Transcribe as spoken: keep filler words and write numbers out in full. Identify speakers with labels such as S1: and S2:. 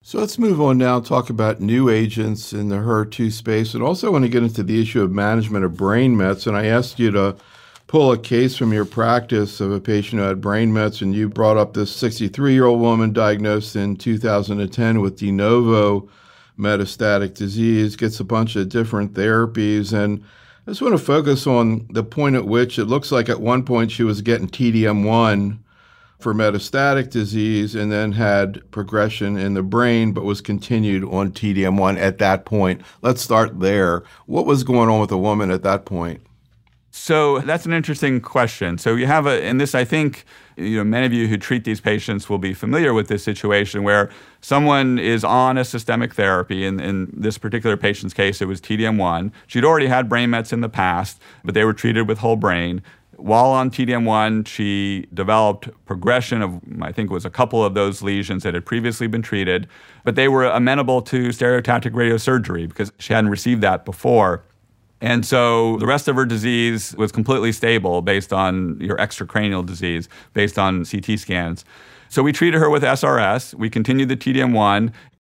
S1: So let's move on now, talk about new agents in the H E R two space, and also want to get into the issue of management of brain mets. And I asked you to pull a case from your practice of a patient who had brain mets, and you brought up this sixty-three-year-old woman diagnosed in two thousand ten with de novo metastatic disease, gets a bunch of different therapies. And I just want to focus on the point at which it looks like at one point she was getting T D M one for metastatic disease and then had progression in the brain, but was continued on T D M one at that point. Let's start there. What was going on with the woman at that point?
S2: So that's an interesting question. So you have a, and this, I think, you know, many of you who treat these patients will be familiar with this situation where someone is on a systemic therapy. In, in this particular patient's case, it was T D M one. She'd already had brain mets in the past, but they were treated with whole brain. While on T D M one, she developed progression of, I think it was a couple of those lesions that had previously been treated, but they were amenable to stereotactic radiosurgery because she hadn't received that before. And so the rest of her disease was completely stable based on your extracranial disease, based on C T scans. So we treated her with S R S. We continued the T D M one.